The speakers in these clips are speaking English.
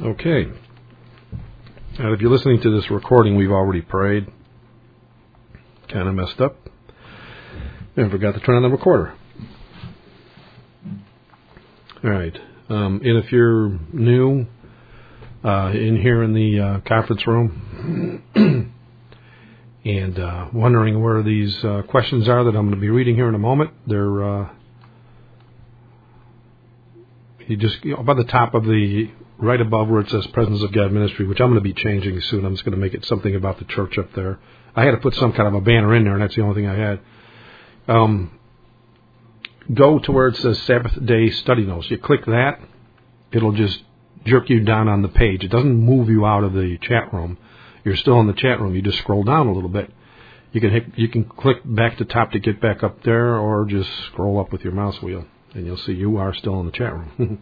Okay. Now, if you're listening to this recording, we've already prayed. Kind of messed up. And forgot to turn on the recorder. All right. And if you're new in here in the conference room and wondering where these questions are that I'm going to be reading here in a moment, they're you just by the top of the right above where it says Presence of God Ministry, which I'm going to be changing soon. I'm just going to make it something about the church up there. I had to put some kind of a banner in there, and that's the only thing I had. Go to where it says Sabbath Day Study Notes. You click that, it'll just jerk you down on the page. It doesn't move you out of the chat room. You're still in the chat room. You just scroll down a little bit. You can click back to top to get back up there, or just scroll up with your mouse wheel, and you'll see you are still in the chat room.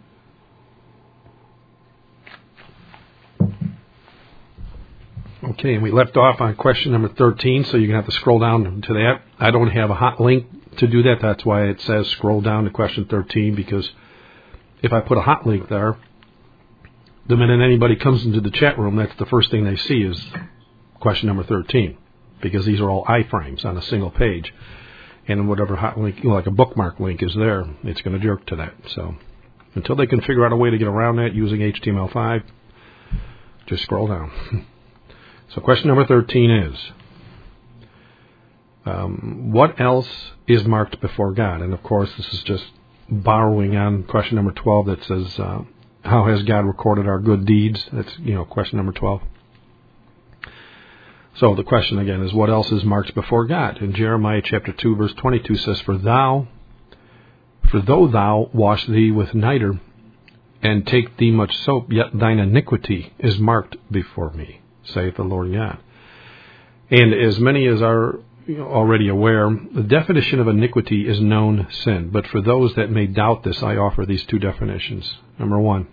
Okay, and we left off on question number 13, so you're going to have to scroll down to that. I don't have a hot link to do that. That's why it says scroll down to question 13, because if I put a hot link there, the minute anybody comes into the chat room, that's the first thing they see is question number 13, because these are all iframes on a single page. And whatever hot link, like a bookmark link is there, it's going to jerk to that. So until they can figure out a way to get around that using HTML5, just scroll down. So question number 13 is, what else is marked before God? And of course, this is just borrowing on question number 12 that says, how has God recorded our good deeds? That's, question number 12. So the question again is, what else is marked before God? And Jeremiah chapter 2 verse 22 says, For though thou wash thee with niter, and take thee much soap, yet thine iniquity is marked before me, saith the Lord God. And as many as are already aware, the definition of iniquity is known sin. But for those that may doubt this, I offer these two definitions. Number one,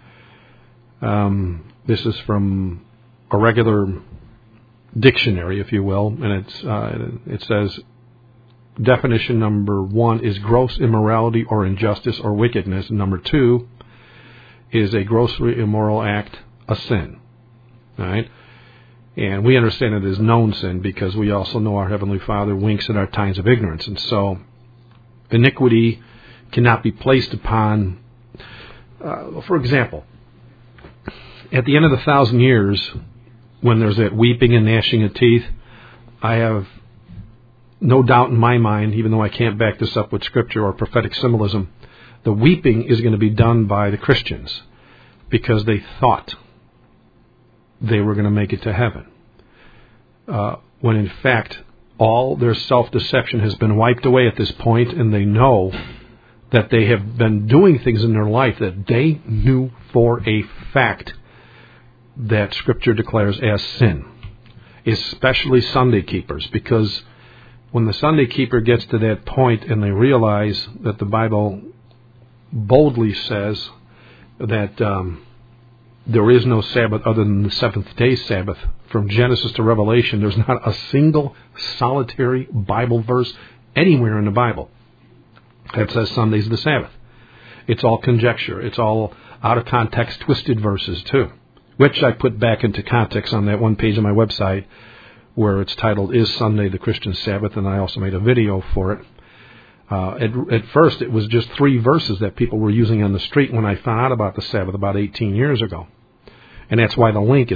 this is from a regular dictionary, if you will, and it says, definition number one is gross immorality or injustice or wickedness. And number two is a grossly immoral act, a sin. All right? And we understand it as known sin because we also know our Heavenly Father winks at our times of ignorance. And so iniquity cannot be placed upon, for example, at the end of the 1,000 years, when there's that weeping and gnashing of teeth, I have no doubt in my mind, even though I can't back this up with Scripture or prophetic symbolism, the weeping is going to be done by the Christians because they thought they were going to make it to heaven. When in fact, all their self-deception has been wiped away at this point, and they know that they have been doing things in their life that they knew for a fact that Scripture declares as sin, especially Sunday keepers, because when the Sunday keeper gets to that point and they realize that the Bible boldly says that there is no Sabbath other than the seventh day Sabbath. From Genesis to Revelation, there's not a single solitary Bible verse anywhere in the Bible that says Sunday's the Sabbath. It's all conjecture. It's all out of context, twisted verses too, which I put back into context on that one page on my website where it's titled, Is Sunday the Christian Sabbath? And I also made a video for it. At first, it was just 3 verses that people were using on the street when I found out about the Sabbath about 18 years ago. And that's why the link is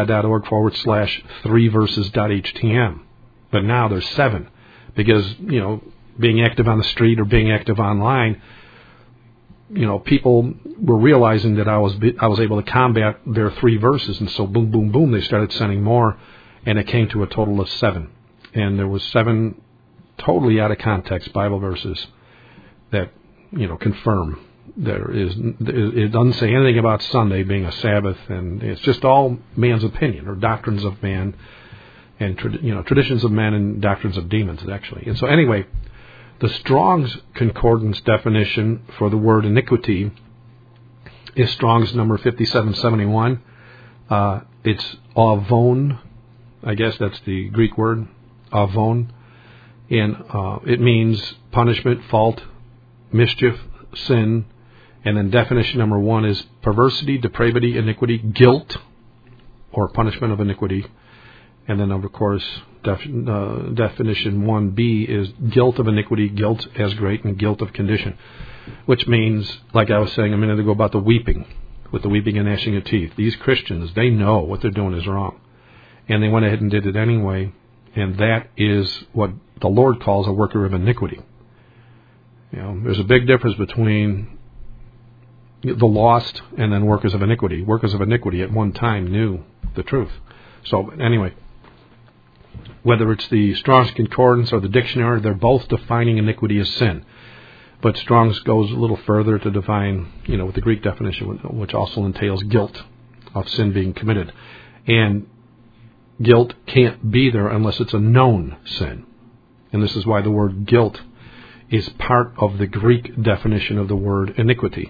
remnantofgod.org/3verses.htm. But now there's 7. Because, being active on the street or being active online, people were realizing that I was able to combat their 3 verses. And so boom, boom, boom, they started sending more. And it came to a total of 7. And there was 7 totally out of context Bible verses that, confirm it doesn't say anything about Sunday being a Sabbath, and it's just all man's opinion or doctrines of man and, traditions of man and doctrines of demons, actually. And so anyway, the Strong's Concordance definition for the word iniquity is Strong's number 5771. It's avon, I guess that's the Greek word, avon. And it means punishment, fault, mischief, sin, And then definition number 1 is perversity, depravity, iniquity, guilt, or punishment of iniquity. And then, of course, definition 1b is guilt of iniquity, guilt as great, and guilt of condition. Which means, like I was saying a minute ago about the weeping, with the weeping and gnashing of teeth. These Christians, they know what they're doing is wrong. And they went ahead and did it anyway. And that is what the Lord calls a worker of iniquity. You know, there's a big difference between the lost and then workers of iniquity. Workers of iniquity at one time knew the truth. So anyway, whether it's the Strong's Concordance or the dictionary, they're both defining iniquity as sin. But Strong's goes a little further to define, with the Greek definition, which also entails guilt of sin being committed. And guilt can't be there unless it's a known sin. And this is why the word guilt is part of the Greek definition of the word iniquity.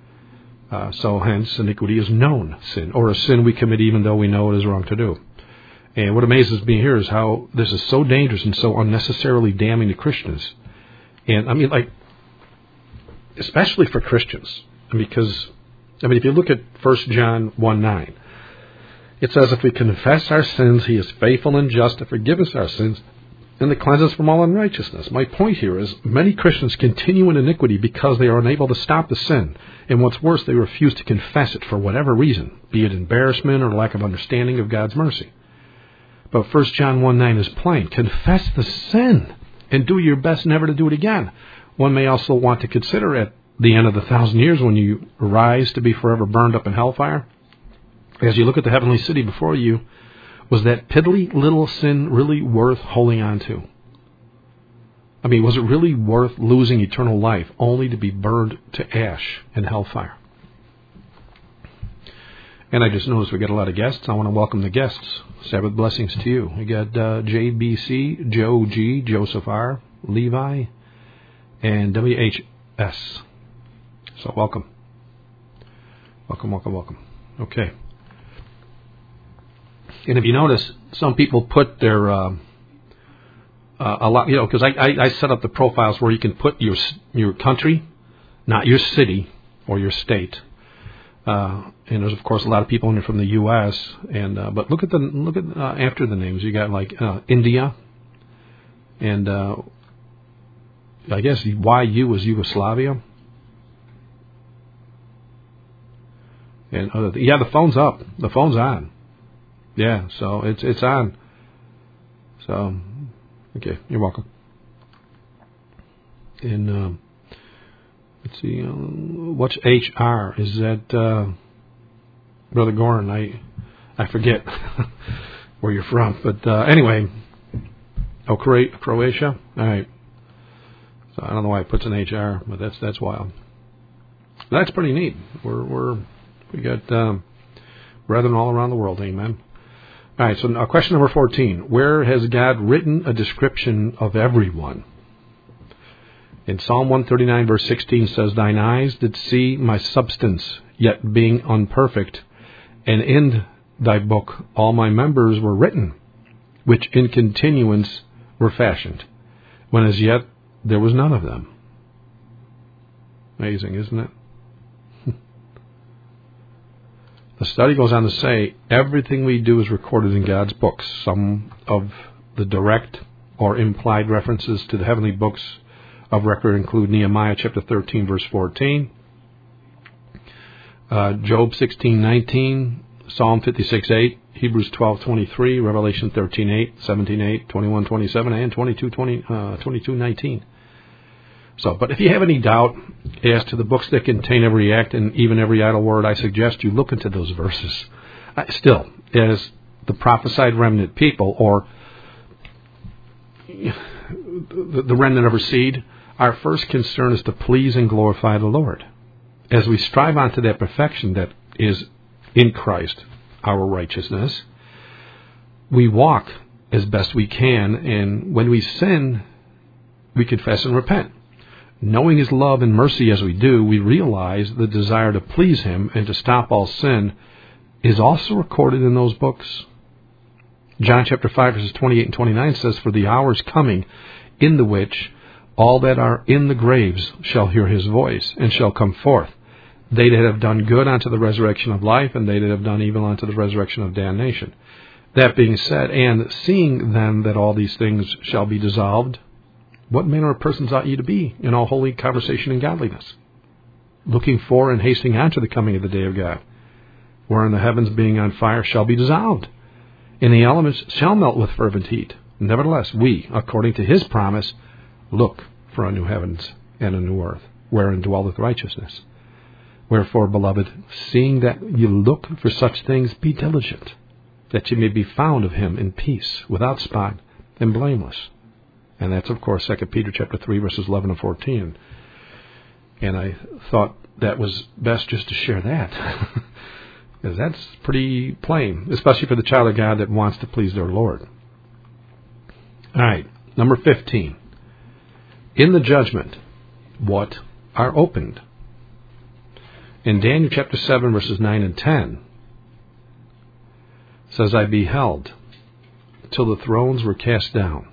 So hence, iniquity is known sin, or a sin we commit even though we know it is wrong to do. And what amazes me here is how this is so dangerous and so unnecessarily damning to Christians. And especially for Christians, because, if you look at 1 John 1:9, it says, if we confess our sins, He is faithful and just to forgive us our sins and to cleanse us from all unrighteousness. My point here is many Christians continue in iniquity because they are unable to stop the sin. And what's worse, they refuse to confess it for whatever reason, be it embarrassment or lack of understanding of God's mercy. But 1 John 1:9 is plain. Confess the sin and do your best never to do it again. One may also want to consider at the end of the 1,000 years when you rise to be forever burned up in hellfire, as you look at the heavenly city before you, was that piddly little sin really worth holding on to? Was it really worth losing eternal life only to be burned to ash in hellfire? And I just noticed we got a lot of guests. I want to welcome the guests. Sabbath blessings to you. We got JBC, Joe G, Joseph R, Levi, and WHS. So welcome. Welcome. Okay. And if you notice, some people put their a lot, because I set up the profiles where you can put your country, not your city or your state. And there's of course a lot of people in here from the U.S. And but look at after the names, you got like India, and I guess YU is Yugoslavia. And the phone's up. The phone's on. Yeah, so it's on. So, okay, you're welcome. And let's see, what's HR? Is that Brother Goran? I forget where you're from, but anyway. Oh, Croatia. All right. So I don't know why it puts an HR, but that's wild. That's pretty neat. We got brethren all around the world. Amen. All right, so question number 14. Where has God written a description of everyone? In Psalm 139, verse 16 says, Thine eyes did see my substance, yet being unperfect, and in thy book all my members were written, which in continuance were fashioned, when as yet there was none of them. Amazing, isn't it? The study goes on to say, everything we do is recorded in God's books. Some of the direct or implied references to the heavenly books of record include Nehemiah chapter 13, verse 14, Job 16:19, Psalm 56:8, Hebrews 12:23, Revelation 13:8, 17:8, 21:27, and 22:19. So, but if you have any doubt as to the books that contain every act and even every idle word, I suggest you look into those verses. Still, as the prophesied remnant people, or the remnant of our seed, our first concern is to please and glorify the Lord. As we strive unto that perfection that is in Christ, our righteousness, we walk as best we can, and when we sin, we confess and repent. Knowing His love and mercy as we do, we realize the desire to please Him and to stop all sin is also recorded in those books. John chapter 5, verses 28 and 29 says, For the hour is coming, in the which all that are in the graves shall hear His voice, and shall come forth. They that have done good unto the resurrection of life, and they that have done evil unto the resurrection of damnation. That being said, and seeing then that all these things shall be dissolved, what manner of persons ought ye to be in all holy conversation and godliness, looking for and hastening unto the coming of the day of God, wherein the heavens being on fire shall be dissolved, and the elements shall melt with fervent heat. Nevertheless, we, according to his promise, look for a new heavens and a new earth, wherein dwelleth righteousness. Wherefore, beloved, seeing that ye look for such things, be diligent, that ye may be found of him in peace, without spot, and blameless. And that's, of course, 2 Peter chapter 3, verses 11 and 14. And I thought that was best just to share that, because that's pretty plain, especially for the child of God that wants to please their Lord. All right, number 15. In the judgment, what are opened? In Daniel chapter 7, verses 9 and 10, it says, I beheld till the thrones were cast down,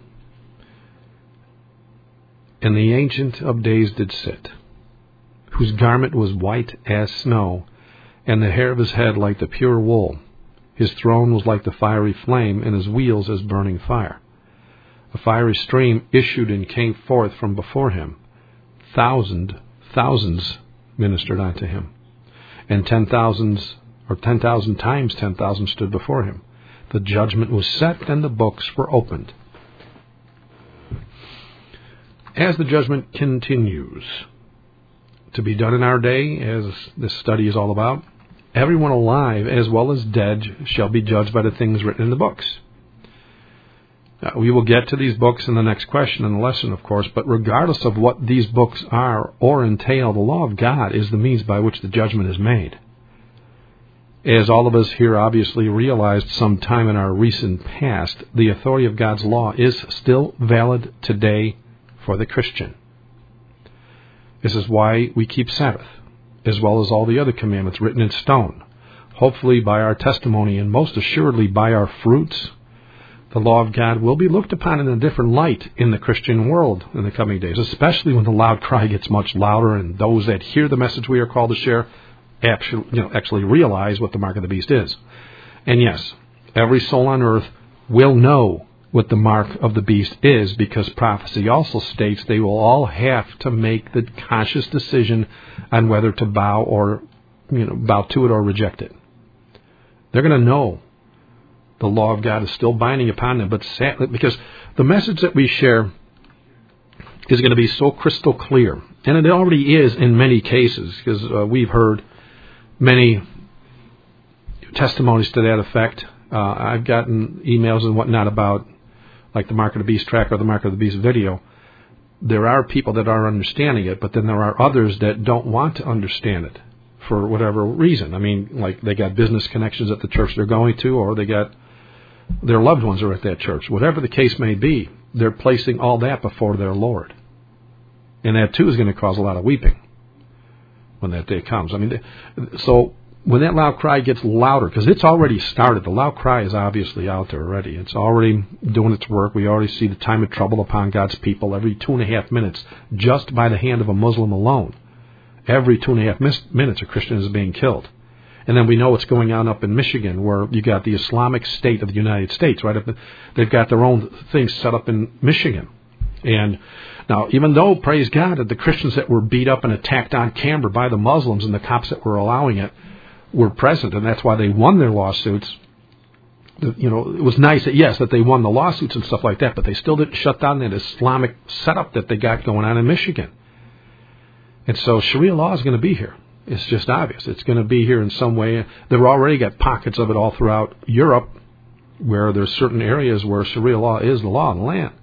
and the Ancient of Days did sit, whose garment was white as snow, and the hair of his head like the pure wool. His throne was like the fiery flame, and his wheels as burning fire. A fiery stream issued and came forth from before him. Thousands ministered unto him, and 10,000 times 10,000 stood before him. The judgment was set, and the books were opened. As the judgment continues to be done in our day, as this study is all about, everyone alive as well as dead shall be judged by the things written in the books. We will get to these books in the next question in the lesson, of course, but regardless of what these books are or entail, the law of God is the means by which the judgment is made. As all of us here obviously realized sometime in our recent past, the authority of God's law is still valid today for the Christian. This is why we keep Sabbath, as well as all the other commandments written in stone. Hopefully by our testimony, and most assuredly by our fruits, the law of God will be looked upon in a different light in the Christian world in the coming days, especially when the loud cry gets much louder and those that hear the message we are called to share actually realize what the mark of the beast is. And yes, every soul on earth will know what the mark of the beast is, because prophecy also states they will all have to make the conscious decision on whether to bow to it or reject it. They're going to know the law of God is still binding upon them, but sadly, because the message that we share is going to be so crystal clear, and it already is in many cases, because we've heard many testimonies to that effect. I've gotten emails and whatnot about, like, the Mark of the Beast track or the Mark of the Beast video. There are people that are understanding it, but then there are others that don't want to understand it for whatever reason. I mean, like, they got business connections at the church they're going to, or they got their loved ones are at that church. Whatever the case may be, they're placing all that before their Lord. And that, too, is going to cause a lot of weeping when that day comes. I mean, so when that loud cry gets louder, because it's already started, the loud cry is obviously out there already. It's already doing its work. We already see the time of trouble upon God's people every 2.5 minutes, just by the hand of a Muslim alone. Every 2.5 minutes, a Christian is being killed. And then we know what's going on up in Michigan, where you got the Islamic State of the United States, right? They've got their own things set up in Michigan. And now, even though, praise God, that the Christians that were beat up and attacked on camera by the Muslims and the cops that were allowing it were present, and that's why they won their lawsuits. It was nice that they won the lawsuits and stuff like that, but they still didn't shut down that Islamic setup that they got going on in Michigan. And so Sharia law is going to be here. It's just obvious. It's going to be here in some way. They've already got pockets of it all throughout Europe, where there's certain areas where Sharia law is the law of the land.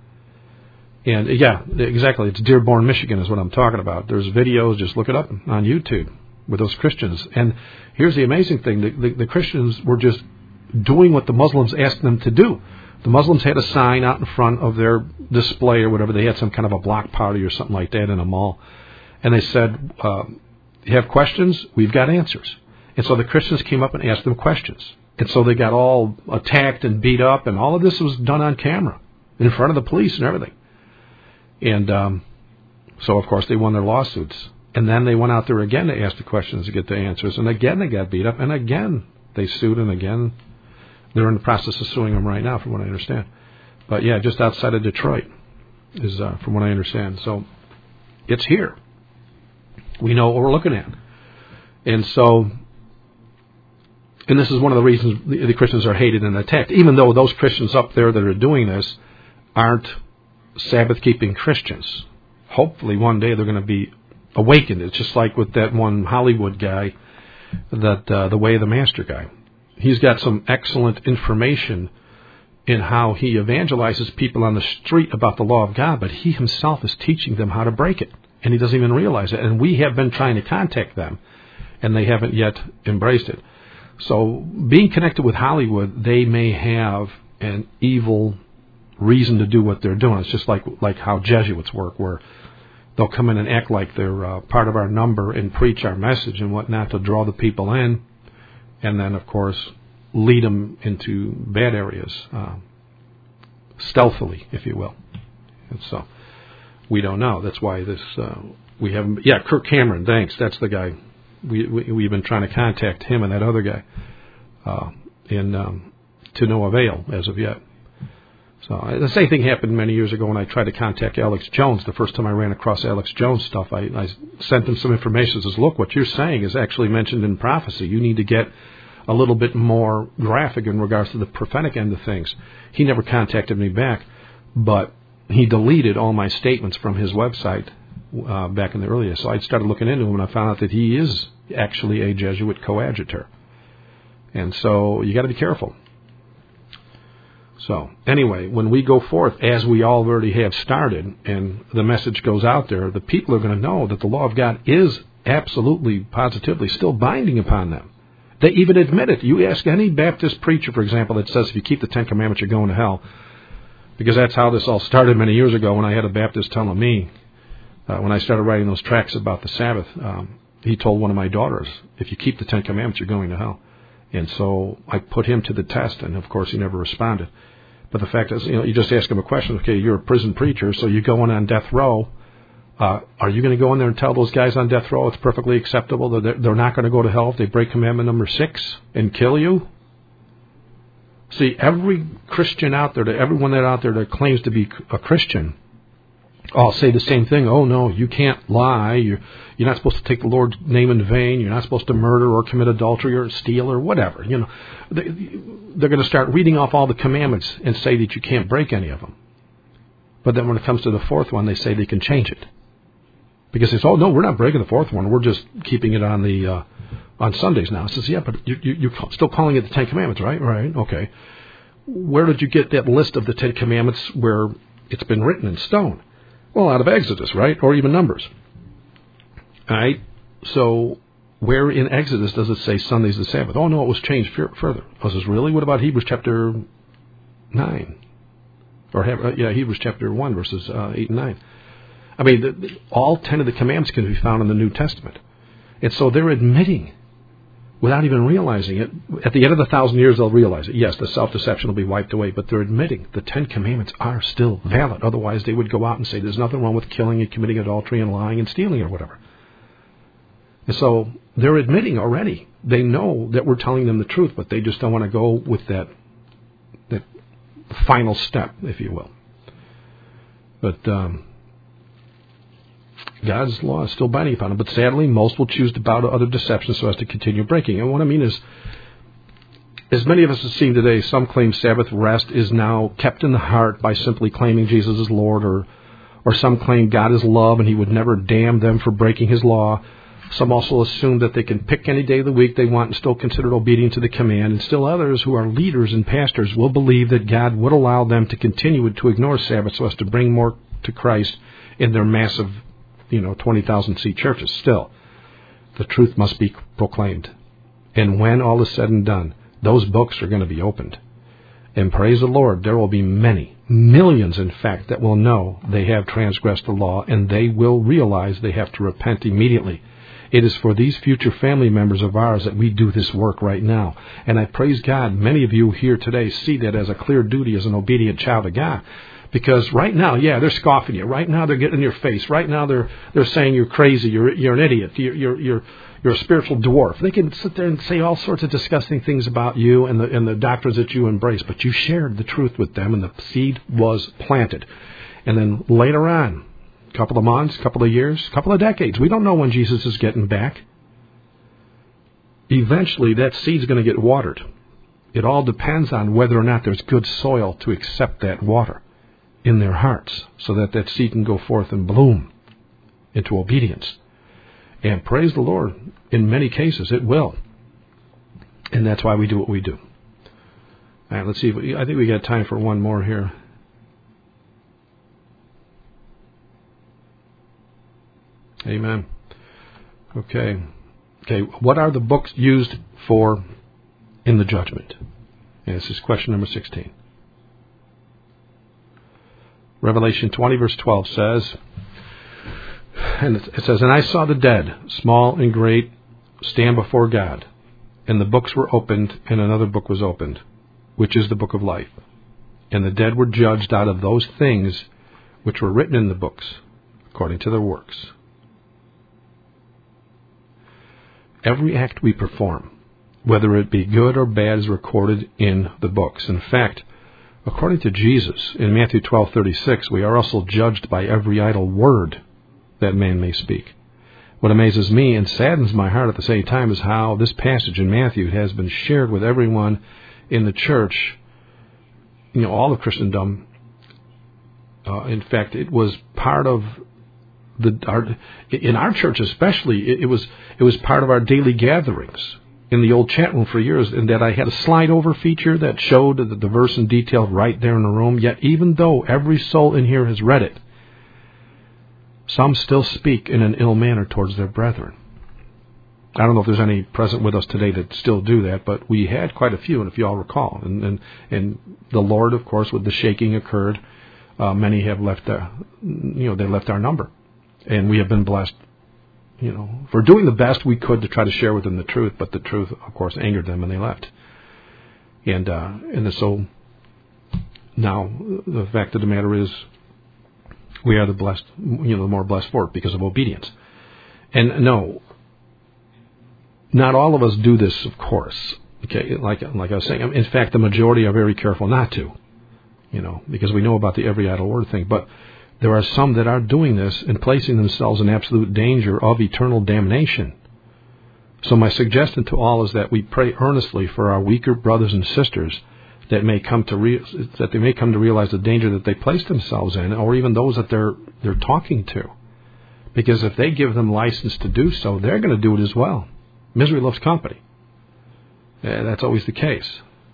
And yeah, exactly. It's Dearborn, Michigan is what I'm talking about. There's videos, just look it up on YouTube, with those Christians. And here's the amazing thing. The Christians were just doing what the Muslims asked them to do. The Muslims had a sign out in front of their display or whatever. They had some kind of a block party or something like that in a mall. And they said, you have questions? We've got answers. And so the Christians came up and asked them questions. And so they got all attacked and beat up, and all of this was done on camera in front of the police and everything. And so, of course, they won their lawsuits. And then they went out there again to ask the questions to get the answers. And again they got beat up. And again they sued. And again they're in the process of suing them right now, from what I understand. But yeah, just outside of Detroit is from what I understand. So it's here. We know what we're looking at. And so, and this is one of the reasons the Christians are hated and attacked, even though those Christians up there that are doing this aren't Sabbath-keeping Christians. Hopefully one day they're going to be awakened. It's just like with that one Hollywood guy, that the Way of the Master guy. He's got some excellent information in how he evangelizes people on the street about the law of God, but he himself is teaching them how to break it, and he doesn't even realize it. And we have been trying to contact them, and they haven't yet embraced it. So being connected with Hollywood, they may have an evil reason to do what they're doing. It's just like how Jesuits work, where they'll come in and act like they're part of our number and preach our message and whatnot to draw the people in, and then, of course, lead them into bad areas, stealthily, if you will. And so we don't know. That's why this we haven't. Yeah, Kirk Cameron. Thanks. That's the guy. We've been trying to contact him and that other guy, to no avail as of yet. So the same thing happened many years ago when I tried to contact Alex Jones. The first time I ran across Alex Jones stuff, I sent him some information. Says, look, what you're saying is actually mentioned in prophecy. You need to get a little bit more graphic in regards to the prophetic end of things. He never contacted me back, but he deleted all my statements from his website back in the early days. So I started looking into him, and I found out that he is actually a Jesuit coadjutor. And so you got to be careful. So anyway, when we go forth, as we already have started, and the message goes out there, the people are going to know that the law of God is absolutely, positively still binding upon them. They even admit it. You ask any Baptist preacher, for example, that says if you keep the Ten Commandments, you're going to hell. Because that's how this all started many years ago when I had a Baptist telling me, when I started writing those tracts about the Sabbath, he told one of my daughters, if you keep the Ten Commandments, you're going to hell. And so I put him to the test, and of course he never responded. But the fact is, you just ask him a question, okay, you're a prison preacher, so you're going on death row. Are you going to go in there and tell those guys on death row it's perfectly acceptable that they're not going to go to hell if they break commandment number 6 and kill you? See, every Christian out there, everyone that out there that claims to be a Christian, all say the same thing. Oh, no, you can't lie. You're not supposed to take the Lord's name in vain. You're not supposed to murder or commit adultery or steal or whatever. You know, they're going to start reading off all the commandments and say that you can't break any of them. But then when it comes to the 4th one, they say they can change it. Because they say, oh, no, we're not breaking the 4th one. We're just keeping it on the on Sundays now. It says, yeah, but you're still calling it the Ten Commandments, right? Right, okay. Where did you get that list of the Ten Commandments where it's been written in stone? Well, out of Exodus, right? Or even Numbers. All right? So where in Exodus does it say Sunday's the Sabbath? Oh, no, it was changed further. I says, really? What about Hebrews chapter 9? Or Hebrews chapter 1, verses 8 and 9. I mean, all 10 of the commandments can be found in the New Testament. And so they're admitting, without even realizing it, at the end of the 1,000 years they'll realize it. Yes, the self-deception will be wiped away, but they're admitting the 10 commandments are still valid. Otherwise they would go out and say there's nothing wrong with killing and committing adultery and lying and stealing or whatever. And so they're admitting already. They know that we're telling them the truth, but they just don't want to go with that final step, if you will. But God's law is still binding upon them. But sadly, most will choose to bow to other deceptions so as to continue breaking. And what I mean is, as many of us have seen today, some claim Sabbath rest is now kept in the heart by simply claiming Jesus is Lord, or some claim God is love and he would never damn them for breaking his law. Some also assume that they can pick any day of the week they want and still consider it obedient to the command. And still others who are leaders and pastors will believe that God would allow them to continue to ignore Sabbath so as to bring more to Christ in their massive 20,000-seat churches. Still, the truth must be proclaimed. And when all is said and done, those books are going to be opened. And praise the Lord, there will be many, millions in fact, that will know they have transgressed the law, and they will realize they have to repent immediately. It is for these future family members of ours that we do this work right now. And I praise God, many of you here today see that as a clear duty as an obedient child of God. Because right now, they're scoffing you. Right now, they're getting in your face. Right now, they're saying you're crazy. You're an idiot. You're a spiritual dwarf. They can sit there and say all sorts of disgusting things about you and the doctrines that you embrace. But you shared the truth with them, and the seed was planted. And then later on, a couple of months, a couple of years, a couple of decades, we don't know when Jesus is getting back. Eventually, that seed's going to get watered. It all depends on whether or not there's good soil to accept that water in their hearts, so that seed can go forth and bloom into obedience. And praise the Lord, in many cases it will. And that's why we do what we do. All right, let's see. I think we got time for one more here. Amen. Okay. What are the books used for in the judgment? And this is question number 16. Revelation 20, verse 12 says, and it says, "And I saw the dead, small and great, stand before God. And the books were opened, and another book was opened, which is the book of life. And the dead were judged out of those things which were written in the books, according to their works." Every act we perform, whether it be good or bad, is recorded in the books. In fact, according to Jesus, in Matthew 12:36, we are also judged by every idle word that man may speak. What amazes me and saddens my heart at the same time is how this passage in Matthew has been shared with everyone in the church, all of Christendom. In fact, it was part of in our church especially, it was part of our daily gatherings in the old chat room for years, and that I had a slide over feature that showed the verse in detail right there in the room. Yet even though every soul in here has read it, some still speak in an ill manner towards their brethren. I don't know if there's any present with us today that still do that, but we had quite a few, and if you all recall. And the Lord, of course, with the shaking occurred, many have left they left our number. And we have been blessed, for doing the best we could to try to share with them the truth, but the truth, of course, angered them and they left. And so now the fact of the matter is, we are the blessed, the more blessed for it because of obedience. And no, not all of us do this, of course. Okay, like I was saying, in fact, the majority are very careful not to, because we know about the every idle word thing. But there are some that are doing this and placing themselves in absolute danger of eternal damnation. So my suggestion to all is that we pray earnestly for our weaker brothers and sisters that may come to realize the danger that they place themselves in, or even those that they're talking to. Because if they give them license to do so, they're going to do it as well. Misery loves company. That's always the case.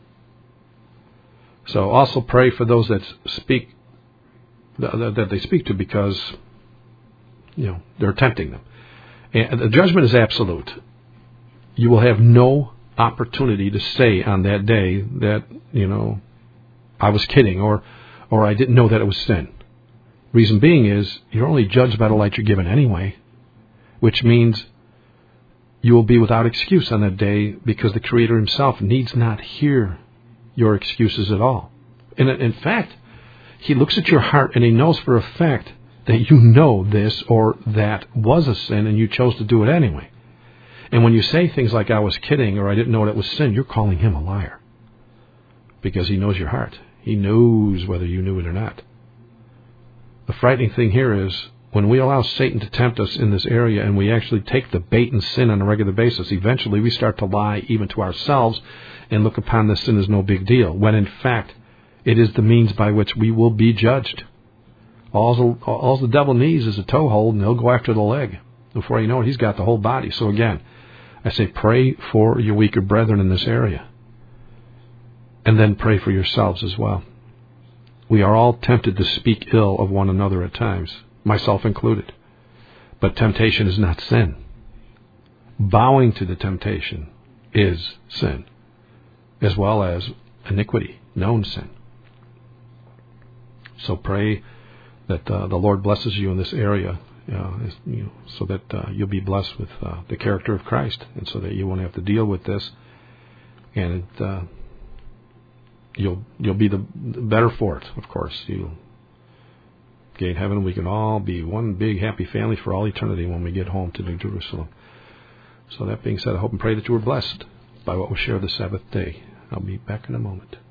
So also pray for those that speak, that they speak to, because they're tempting them. And the judgment is absolute. You will have no opportunity to say on that day that I was kidding or I didn't know that it was sin. Reason being is you're only judged by the light you're given anyway, which means you will be without excuse on that day, because the Creator Himself needs not hear your excuses at all. And in fact, He looks at your heart and He knows for a fact that you know this or that was a sin and you chose to do it anyway. And when you say things like, I was kidding, or I didn't know that was sin, you're calling Him a liar. Because He knows your heart. He knows whether you knew it or not. The frightening thing here is, when we allow Satan to tempt us in this area and we actually take the bait and sin on a regular basis, eventually we start to lie even to ourselves and look upon this sin as no big deal, when in fact it is the means by which we will be judged. All the devil needs is a toehold, and he'll go after the leg. Before you know it, he's got the whole body. So again, I say pray for your weaker brethren in this area. And then pray for yourselves as well. We are all tempted to speak ill of one another at times, myself included. But temptation is not sin. Bowing to the temptation is sin, as well as iniquity, known sin. So pray that the Lord blesses you in this area, so that you'll be blessed with the character of Christ, and so that you won't have to deal with this, and you'll be the better for it. Of course, gain heaven. We can all be one big happy family for all eternity when we get home to New Jerusalem. So that being said, I hope and pray that you were blessed by what was shared this Sabbath day. I'll be back in a moment.